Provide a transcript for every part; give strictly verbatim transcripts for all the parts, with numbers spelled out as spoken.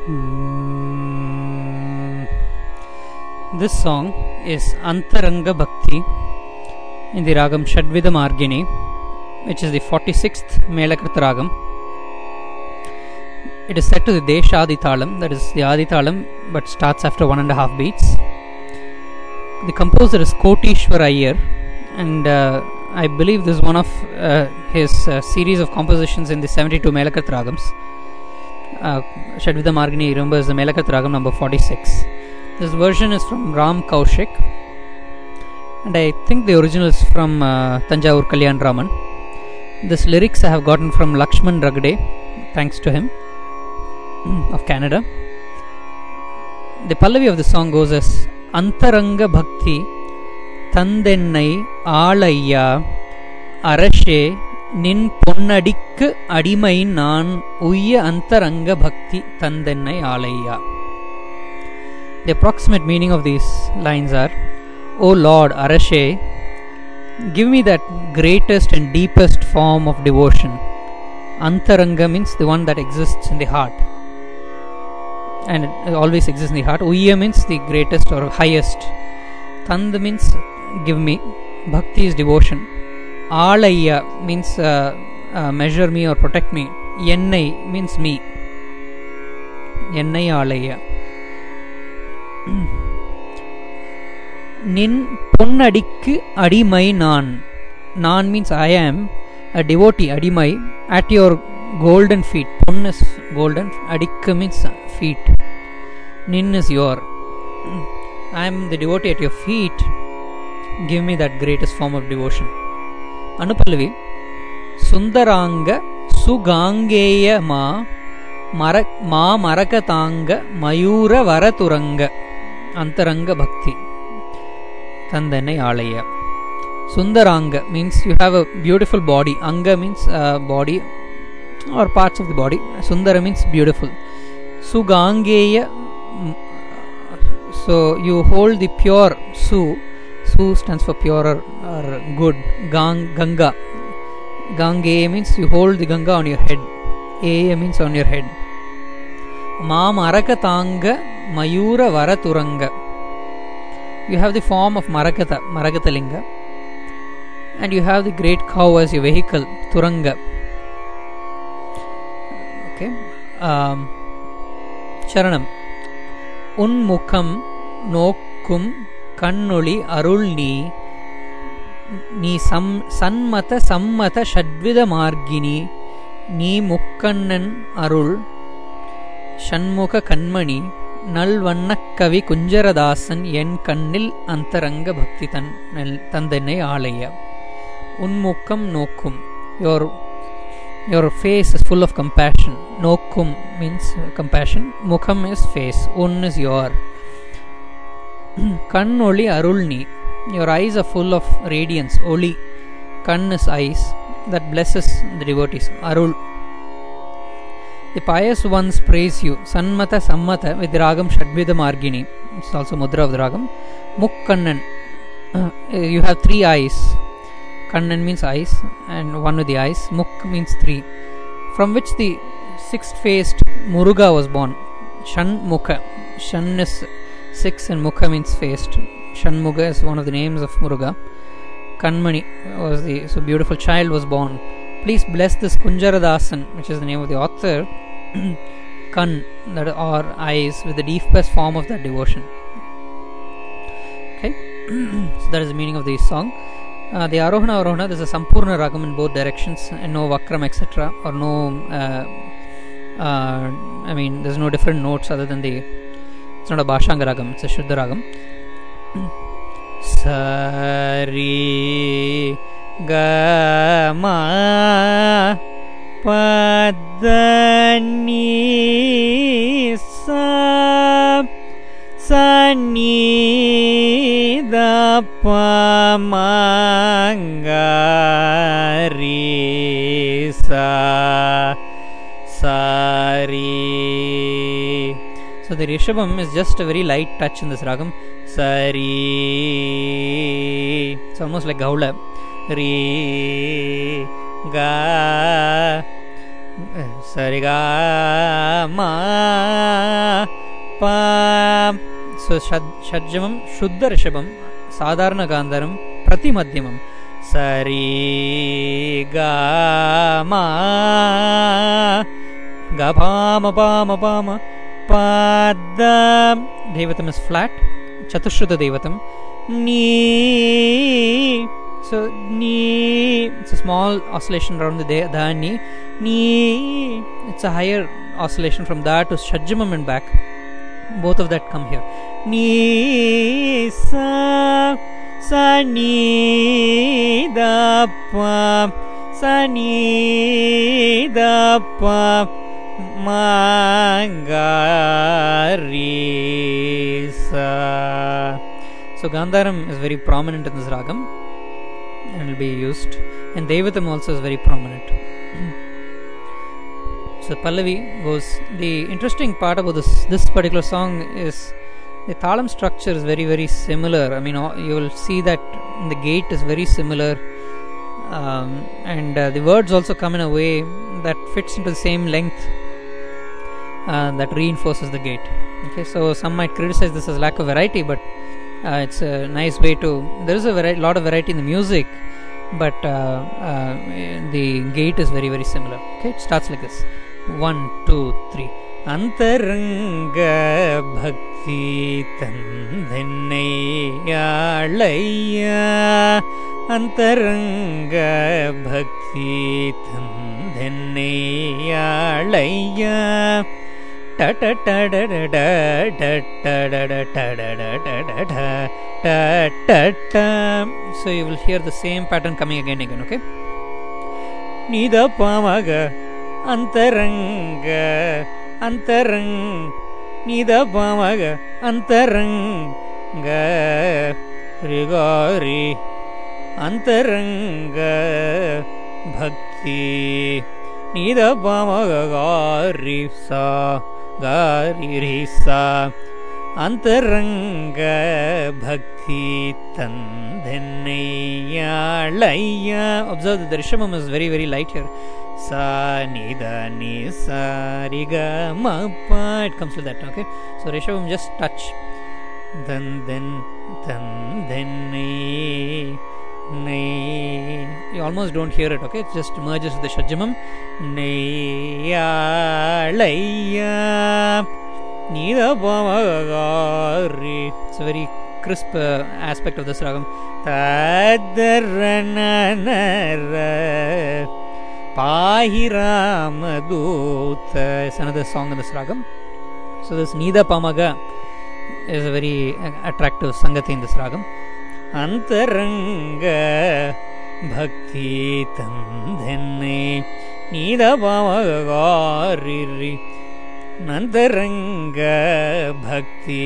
Mm. This song is Antaranga Bhakti in the Ragam Shadvida Margini, which is the forty-sixth Melakrita Ragam. It is set to the Deshadi Thalam, that is the Adi Thalam, but starts after one and a half beats. The composer is Kotishwar Iyer, and uh, I believe this is one of uh, his uh, series of compositions in the seventy-two Melakrita Ragams. Uh, Shadvida Margini, remember, is the Melakrita Ragam number forty-six. This version is from Ram Kaushik, and I think the original is from uh, Tanjavur Kalyan Raman. This lyrics I have gotten from Lakshman Ragde, thanks to him, of Canada. The Pallavi of the song goes as Antaranga Bhakti Tandennai Alayya Arashe Nin Ponnadikku Adimai Nan Uyya Antaranga Bhakti Tandennai Alayya. The approximate meaning of these lines are: O Lord Arashe, give me that greatest and deepest form of devotion. Antaranga means the one that exists in the heart, and it always exists in the heart. Uyya means the greatest or highest. Tand means give me. Bhakti is devotion. Alayya means uh, uh, measure me or protect me. Yennai means me. Yennai alayya. Nin ponnadikku adimai nan. Nan means I am a devotee, adimai, at your golden feet. Pon is golden, adikka means feet. Nin is your. I am the devotee at your feet. Give me that greatest form of devotion. Anupallavi. Sundaranga sugangeya ma marak ma marakatanga mayura varaturanga Antaranga Bhakti Tandennai Alayya. Sundaranga means you have a beautiful body. Anga means uh, body or parts of the body. Sundara means beautiful. Sugangeya, so you hold the pure. Su Su stands for pure or, or good. Gang, Ganga. Gangeya means you hold the Ganga on your head. Eya means on your head. Ma Marakatanga Mayura Varaturanga. You have the form of Marakata, Marakatalinga, and you have the great cow as your vehicle, Turanga. Okay. Um, Charanam. Unmukham Nokkum Kannoli Arulni Ni Sam Sanmata Sammata Shadvida Margini Ni Mukkannan Arul Shanmukha Kanmani Nalvannakavi Kunjaradasan Yen Kannil Antaranga Bhakti Tandennai Alayya. Unmukkam Nokkum. Your your face is full of compassion. Nokkum means compassion. Mukham is face. Un is your. Kannoli Arulni. Your eyes are full of radiance. Oli. Kann is eyes that blesses the devotees. Arul. The pious ones praise you. Sanmata Sammata with the Ragam Shadvida Margini. It's also Mudra of the Ragam. Mukkannan. Uh, you have three eyes. Kannan means eyes, and one with the eyes. Muk means three, from which the six-faced Muruga was born. Shanmukha. Shan is six and Mukha means faced. Shanmukha is one of the names of Muruga. Kanmani was the so beautiful child was born. Please bless this Kunjaradasan, which is the name of the author. Kan, that are eyes, with the deepest form of that devotion. Okay, so that is the meaning of the song. Uh, the Arohana Arohana, there is a Sampurna Ragam in both directions, and no Vakram, et cetera, or no, uh, uh, I mean, there is no different notes other than the, it's not a Bhashanga Ragam, it's a Shuddha Ragam. Sari Gama Padani Sa Sani Dapamangari Sa Sari. So the Rishabham is just a very light touch in this Ragam. Sari. It's almost like Gaula. Ri Ga Sari Ga Ma pa. So Shadjamam Shuddha Rishabam, Sadharana Gandharam, Prati Madhyamam, Sari ga ma ga pa ma pa ma pa ma pa da. Devatam is flat, Chatushruta Devatam. Ni. So ni, it's a small oscillation around the da ni. Ni, it's a higher oscillation from da to Shadjamam and back. Both of that come here. Ni sa sa ni da pa sa ni da pa ma ga ri sa. So Gandharam is very prominent in this ragam and will be used, and Devatam also is very prominent. So Pallavi goes. The interesting part about this this particular song is the thalam structure is very very similar. I mean, you will see that the gate is very similar, um, and uh, the words also come in a way that fits into the same length uh, that reinforces the gate. Okay, so some might criticize this as lack of variety, but uh, it's a nice way to. There is a vari- lot of variety in the music, but uh, uh, the gate is very very similar. Okay, it starts like this. One, two, three. Antaranga bhakti tandhennaiyalaiya. Antaranga bhakti tandhennaiyalaiya. Ta ta ta da da da da da da da da da da da da. So you will hear the same pattern coming again and again. Okay. Nida pamaga. Antaranga, antarang, nida pamaga, antaranga, rigori, antaranga, bhakti, nida pamaga, gari sa, gari risa, antaranga, bhakti tandhennaiyalaiya. Observe that the Rishabam is very very light here. Sa ni da ni sa ri ga ma pa. It comes to that. Okay, so Rishabam just touch. Then then then then ni ni. You almost don't hear it. Okay, it just merges with the Shadjamam. Ni ya laiya ni da pa ma ga ri. It's a very crisp uh, aspect of this ragam. Tadarana Pahiramadutta is another song in this ragam. So this Nida Pamaga is a very attractive sangati in this ragam. Antaranga bhakti tandhenne Nida Pamaga riri. Antaranga bhakti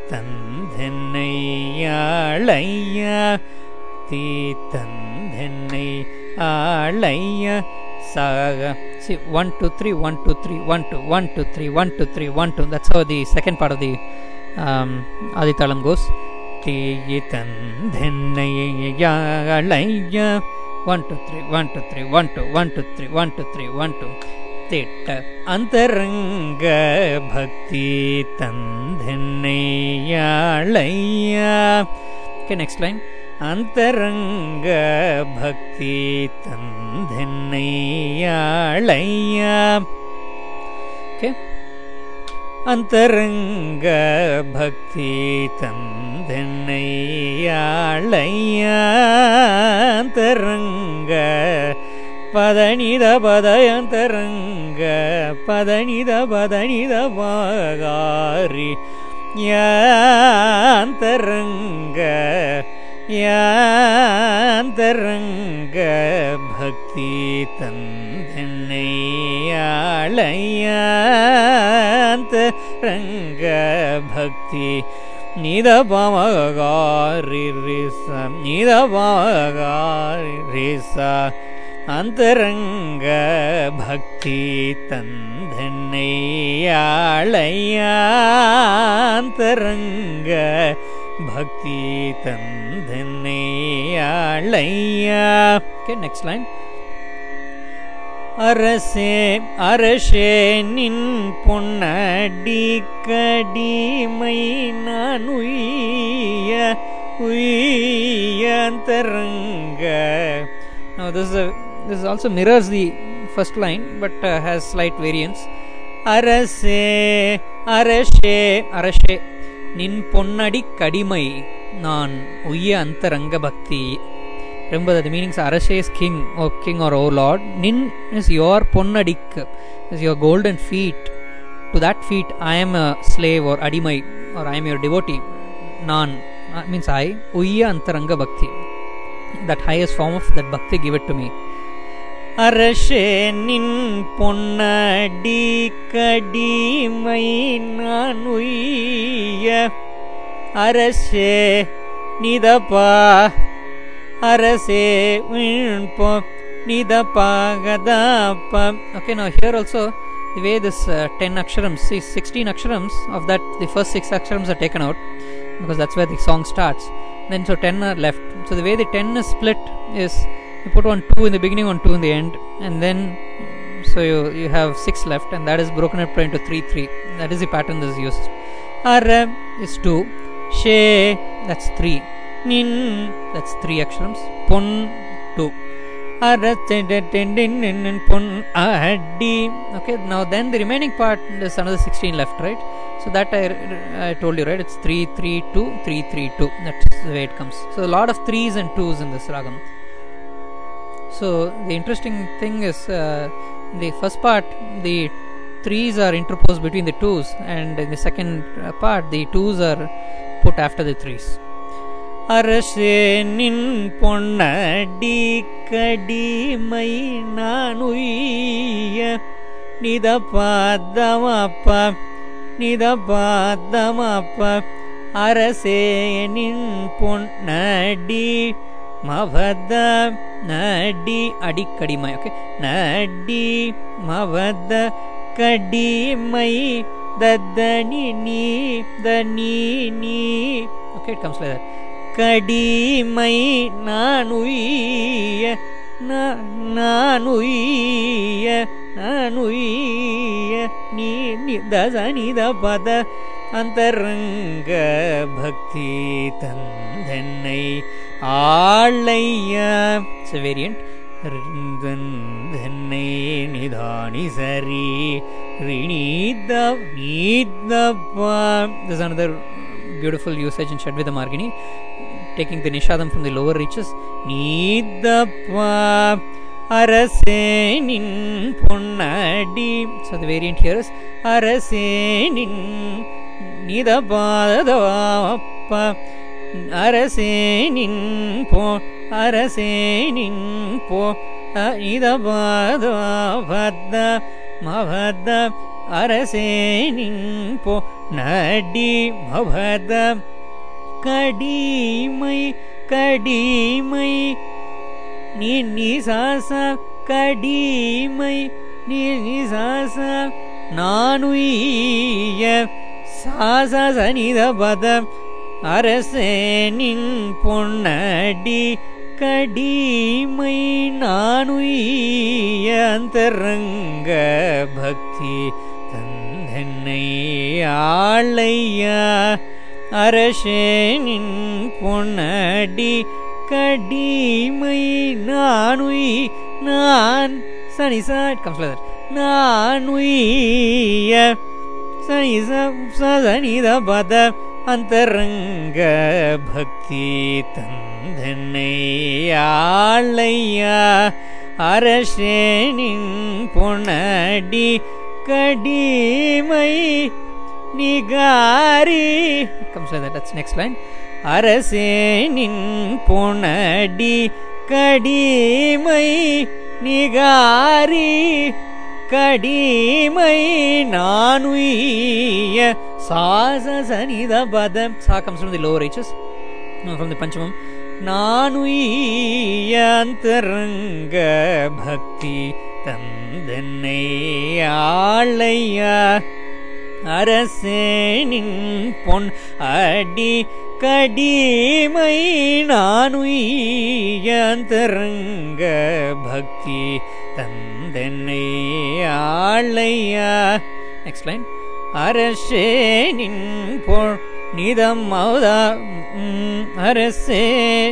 tandhennaiyalaiya. Ti tandhennaiyalaiya. Saga. See, one, two, three, one, two, three, one, two, one, two, three, one, two, three, one, two. That's how the second part of the um, Adithalam goes. Tiyitan dhennaiyalaiya. One, two, three, one, two, three, one, two, one, two, three, one, two, three, one, two. Titta antaranga bhakti tandhennaiyalaiya. Okay, next line. Antaranga bhakti tandhennaiyalaiya. Okay. Antaranga bhakti tandhennaiyalaiya. Antaranga padanida padayantaranga padanida padanida vagari yantaranga yantaranga bhakti tandhennaiyalaiya. Antaranga bhakti nida pamagari risa nida pamagari risa. Antaranga bhakti tandhennaiyalaiya. Antaranga bhakti tandhennaiyalaiya. Okay, next line. அரசே அரசே நின் பொன்னடி கடிமை நான் உய்ய உய்யந்தரங்க. Now this is a, this also mirrors the first line but uh, has slight variance. அரசே அரசே அரசே நின் பொன்னடி கடிமை நான் உய்ய அந்தரங்க பக்தி. Remember that the meanings arashe is king or king or oh lord. Nin is your ponnadik, is your golden feet. To that feet I am a slave or adimai, or I am your devotee. Nan uh, means I. Uyya antaranga bhakti, that highest form of that bhakti, give it to me. Arashe nin ponnadi kadimai nan uyya arashe nidapa arase vinpo nidapagadapa. Okay, now here also the way this uh, ten aksharams, see sixteen aksharams of that, the first six aksharams are taken out because that's where the song starts. Then so ten are left. So the way the ten is split is you put one two in the beginning, one two in the end, and then so you you have six left, and that is broken up into three three. That is the pattern that is used. Ara is two, she that's three, nin that's three aksharams, pon two, aratendin pon adi. Okay, now then the remaining part is another sixteen left, right? So that I, I told you, right? It's three three two three three two. That's the way it comes. So a lot of threes and twos in this ragam. So the interesting thing is uh, the first part the threes are interposed between the twos, and in the second part the twos are put after the threes. அரசே நின் பொன்னடி கடிமை நான் உய்ய நிதபாதமப்ப நிதபாதமப்ப அரசே நின் பொன்னடி மவத நடி அடிக்கடிமை. Okay, நடி மவத கடிமை தத்தனி நீ தனி நீ. Okay, it comes like that. கடிமை நான் உய்ய நான் உய்ய நான் உய்ய நீ தச நித பத அந்தரங்க பக்தி தந்தென்னை ஆளைய. It's a variant. தந்தென்னை நிதானி சரி ரிணீத நீதப்பா. This is another beautiful usage in Shadvida Margini, taking the nishadam from the lower reaches. Nidappa arase nin ponnadi. So the variant here is arase nin nidapadavappa arase nin po arase nin po nidapadavadda mavadda அரசே நின் போ நடி மவத கடிமை கடிமை நீ நிசாச கடிமை நீ நிசாச நானுய்ய சாச சனித பத அரசே நின் பொன்னடி கடிமை நானுய்ய அந்தரங்க பக்தி தந்தென்னை ஆளைய. அரசே நின் பொன்னடி கடிமை நானுய் நான் சனிச. It comes like that. நானுய்ய சனிச சனித பத அந்தரங்க பக்தி தந்தென்னை ஆளைய. அரசே நின் பொன்னடி கடிமை nihari. Comes like that. That's next line. அரசே நின் பொன்னடி கடிமை நிகாரி கடிமை நானுய்ய சாச சனித பதம். Sa comes from the lower reaches, no, from the Panchamam. நானுய்ய அந்தரங்க பக்தி தந்தென்னை ஆளைய. அரசே நின் பொன் அடி கடிமை நானுய்ய அந்தரங்க பக்தி தந்த தந்தென்னை ஆளையா. Next line. அரசே நின் பொன் நிதம் மௌதா அரசே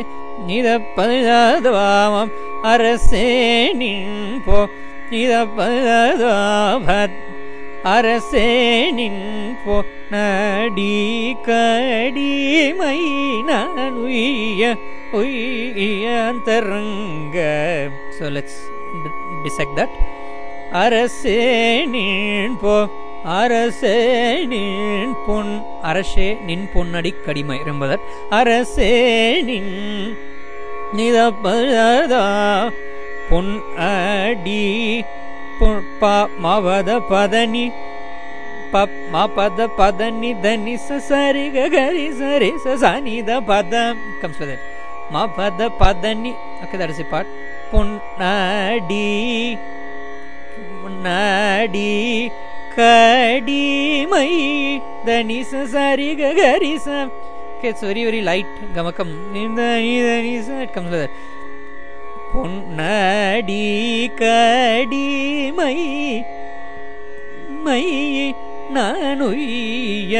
நிதப்பதாமம் அரசே நின் பொ நிதப்பதாபத் அரசே நின் பொ நடி கடிமை நான் உய்ய உய்ய அந்தரங்க. So let's dissect that. அரசே நின் பொ அரசே நின் பொன் அரசே நின் பொன்னடி கடிமை. Remember that. அரசே நின் நிதப்பதா பொன் அடி பா மவத பதனி பப் மா பத பதனி தனி சரி கரி சரி சனித பதம் comes with it. மா பத பதனி. Okay, that is the part. பொன்னடி பொன்னடி கடிமை தனி சரி கரி ச. Okay, it's very very light gamakam. It comes with it. பொன்னடி கடிமை மை நானுய்ய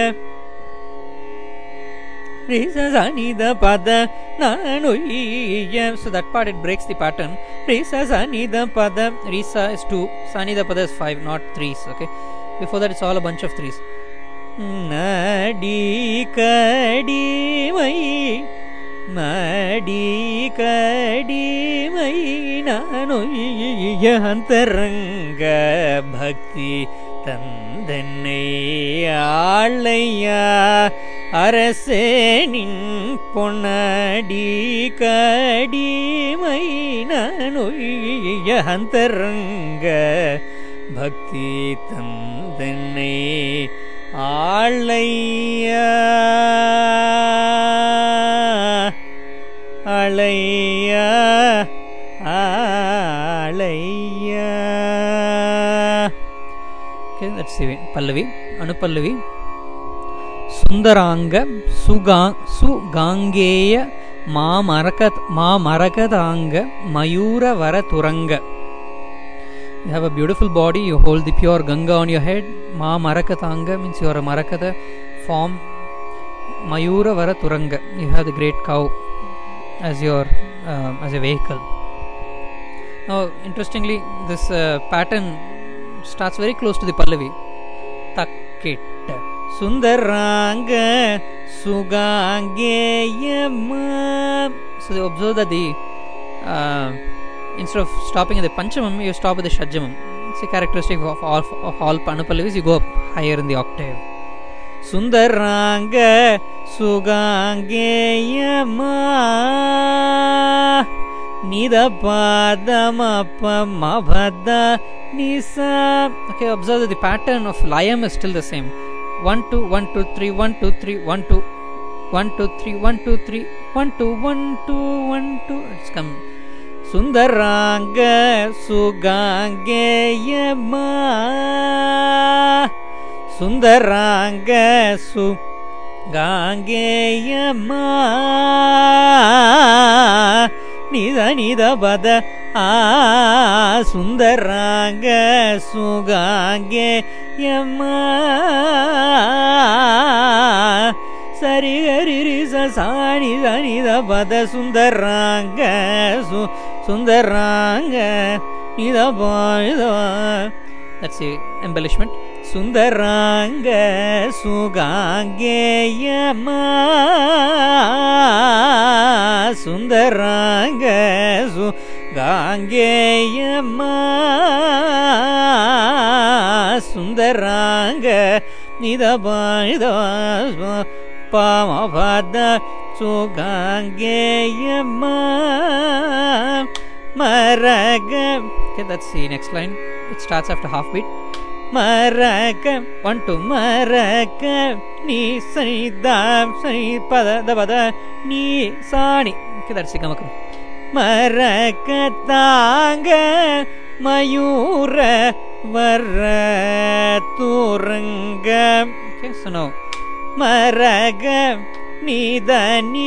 risa sanida pada nanuya. So that part it breaks the pattern. Risa sanida pada. Risa is two, sanida pada is five, not threes. Okay, before that it's all a bunch of threes. Nadi kadi mai madi kadi mai nanuya antaranga bhakti தந்தென்னை ஆளையா. அரசே நின் பொன்னடி கடிமை நானுய்ய அந்தரங்க பக்தி தந்தென்னை ஆளையா ஆளையா ஆளையா. Okay, let's see. Pallavi, Anupallavi. Sundaranga Suga Sugangeya Ma Marakat Ma Marakatanga Mayura Varaturanga. You have a beautiful body, you hold the pure Ganga on your head. Ma Marakatanga means you are a Marakata form. Mayura Varaturanga, you have the great cow as your uh, as a vehicle. Now interestingly, this uh, pattern starts very close to the Pallavi. Takkitta Sundaranga Sugangeyama. So they observe that the uh, instead of stopping at the Panchamam, you stop at the Shadjamam. It's a characteristic of all, of all Anupallavis. You go up higher in the octave. Sundaranga Sugangeyama Nida Padamapa Mabhada Nisa. Okay, observe that the pattern of Layam is still the same. one two one two three one two three one two one two three one two three one two one two one two. It's come. Sundaranga Sugangeyama Sundaranga Sugangeyama Nida Nida Bada Ah Sundaranga Sugangeyama Sari Gari Risa Sani Nida Bada Sundaranga Su Sundaranga Nida Bada. That's the embellishment. Sundaranga Sugangeyama Sundaranga Sugangeyama Sundaranga Nidabada Pamavada Sugangeyama Maraga. Okay, that's the next line. It starts after half beat. Maraka, one two Maraka, ni sani da sani pada da pada ni sani. Okay, that's the gamakam. Maraka tanga mayura varaturanga. Okay, so now Maraga ni dani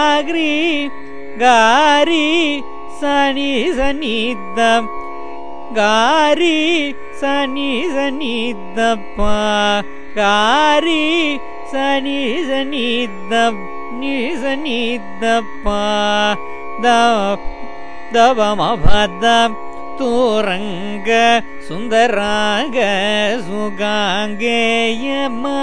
gagri gari sani sani da காரி சனி சனி தப்பா காரி சனி சனி தப் நி சனி தப்பா தவமபத தூரங்க சுந்தராக சுகாங்கேயமா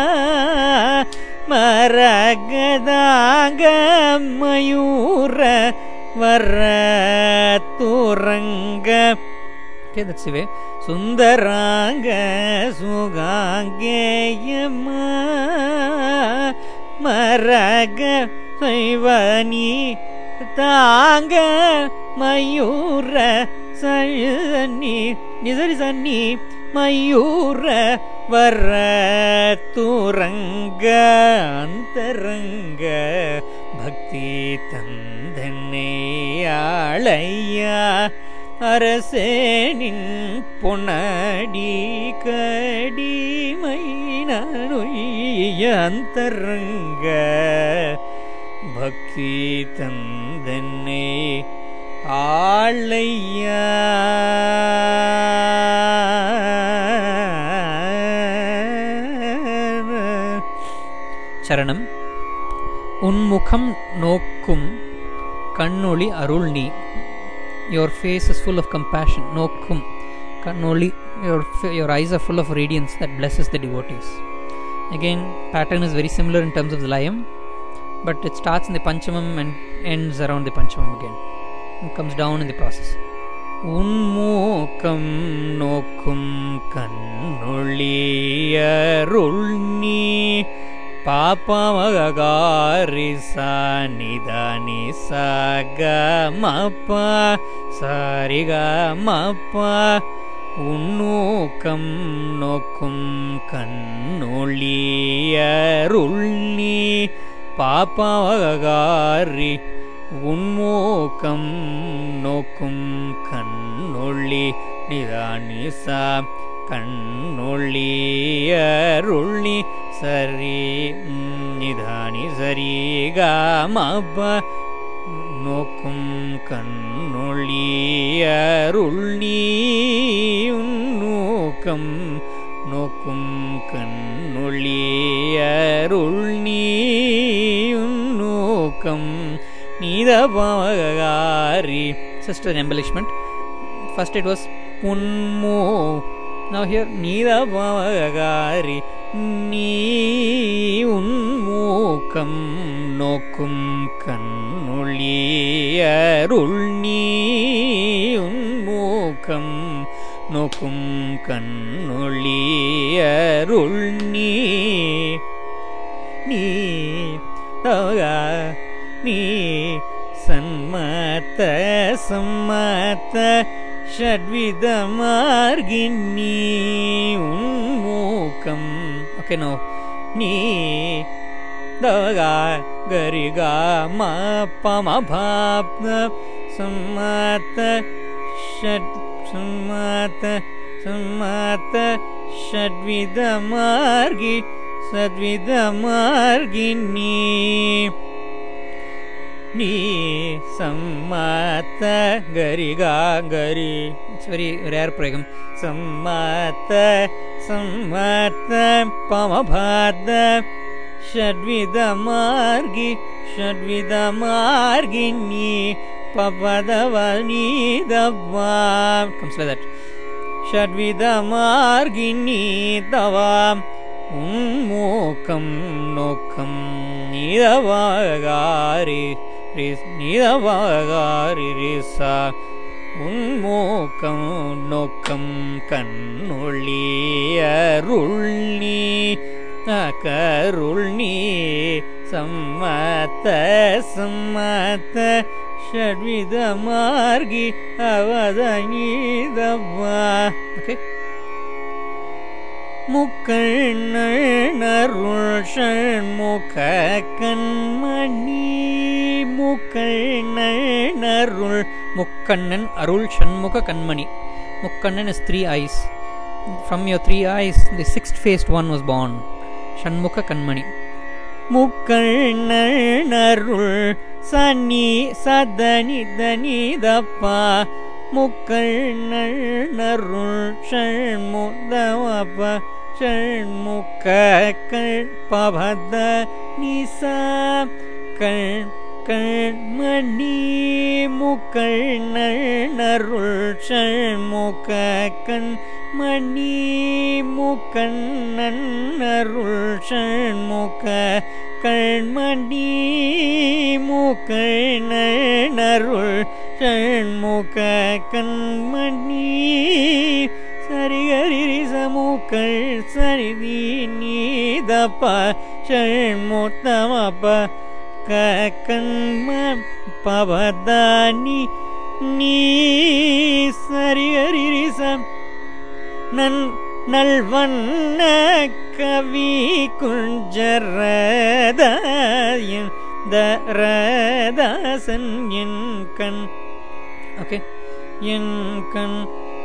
மரகதாங்க மயூர வர தூரங்க. Okay, that's the way. சுந்தராங்க சுகாங்கேயமா மரக சைவனி தாங்க மயூர சனி நிசரி சன்னி மயூர வர தூரங்க அந்தரங்க பக்தி தந்தனையாளையா அரசேனின் பொன்னடி கடிமை நுய்ய அந்தரங்க பக்தி தந்தனை ஆளையா. சரணம். உன்முகம் நோக்கும் கண்ணொளி அருள் நீ. Your face is full of compassion. Nokkum kannoli, your your eyes are full of radiance that blesses the devotees. Again, pattern is very similar in terms of the layam, but it starts in the panchamam and ends around the panchamam again and comes down in the process. Unmukam nokkum kannoli arul ni பாப்பமகாரி சானிதானி சகமப்பா Sarigamapa உன்னூக்கம் நோக்கும் கண்ணொளியருள் நீ பாப்பமகாரி உன்மூக்கம் நோக்கும் கண்ணொளி நிதானிசா கண்ணொளியருள் நீ சரி நிதானி சரிகமப்ப நோக்கும் கண்ணொளியருள் நீ உன்னூக்கம் நோக்கும் கண்ணொளியருள் நீ உன்னூக்கம் நீதபமகாரி. Just an embellishment. First it was unmu. Now here நீதபமகாரி நீ உன்மூக்கம் நோக்கும் கண்ணொளியருள் நீ உன்மூக்கம் நோக்கும் கண்ணொளியருள் நீ நீ நீ சன்மத சம்மத ஷட்வித மார்கினி உன்மூக்கம். Okay, no. நீ தகா கரிகா ம பம பாப்ன சம்மத ஷட் சம்மத சம்மத ஷட்வித மார்கி சத்வித மார்கினி நீ சம்மத கரிகா கரி. It's very rare prayam. சம்மத சம்மத பமபாத ஷட்வித மார்கி ஷட்வித மார்கினி பபதவனி தவா. Comes like that. ஷட்வித மார்கினி தவா உன்மூக்கம் நோக்கம் நீதவாகாரி நீதவாகாரி ரிசா உன்மூக்கம் நோக்கம் கண்ணொளியருள் நீ கருள் நீ சம்மத சம்மத ஷட்வித மார்கி அவதனீதவா. Okay. முக்கண்ணருள் Shanmuga Kanmani முக்கண்ணருள் முக்கண்ணன் Arul Shanmuga Kanmani. Mukkannan is three eyes. From your three eyes, the sixth faced one was born. Shanmukha Kanmani. Mukkannarul sani sadani dani dappa முக்கண்ணள் நருள் ஷண்முதவப Shanmuga கண்பபத நிசா கண் கண்மணி முக்கண்ணள் நருள் ஷண்முக கண்மணி முக்கண்ணன் அருள் ஷண்முக கண்மணி முக்கண்ணன் அருள் ஷண்முக கண்மணி சரிகரி சமுக்கள் சரிதி நீதப்ப ஷண்முத்தமப்ப கண்ம பவதானி நீ சரிகரி some நன் நல்வண்ண கவி குஞ்சரதாயன் தரதாசன் என் கண் ஓகே என் கண்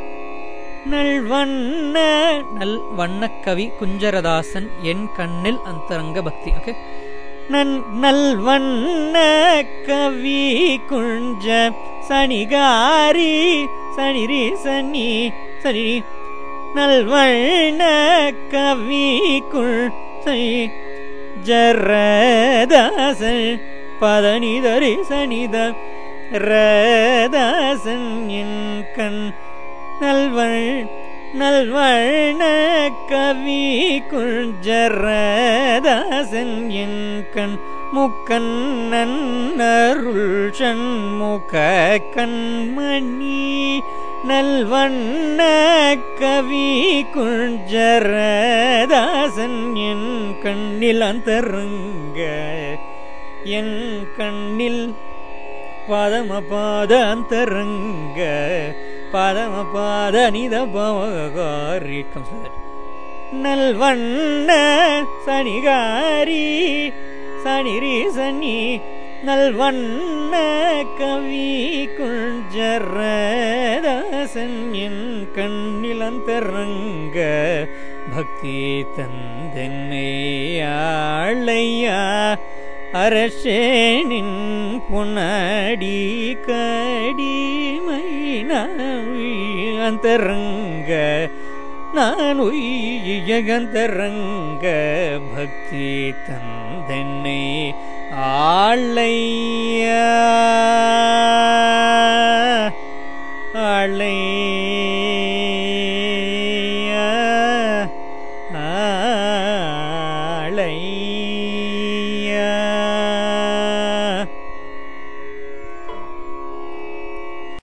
நல்வண்ண நல் வண்ணக்கவி குஞ்சரதாசன் என் கண்ணில் அந்தரங்க பக்தி ஓகே நன் நல்வண்ண கவி குஞ்ச சனிகாரி சனிரி சனி சனி நல்வண்ண கவி குள் சனி ஜரதாசன் பதனிதரி சனித ரதாசன் என் கண் நல்வள் நல்வண்ண கவி குஞ்சரதாசன் என் கண் முக்கண்ணன் அருள் ஷண்முக கண்மணி நல்வண்ண கவி குஞ்சரதாசன் என் கண்ணில் அந்தரங்க என் கண்ணில் பாதமபாத அந்தரங்க பாதமபாத நித பவகாரி நல்வண்ண சனிகாரி சனிரி சனி நல்வண்ண கவி குஞ்சரதாசன் என் கண்ணில் அந்தரங்க பக்தி தந்தென்னையாளையா அரசேனின் புனடி கடிமை அந்தரங்க நான் உயகந்தரங்க பக்தி தந்தென்னை ஆளையா. ஆளை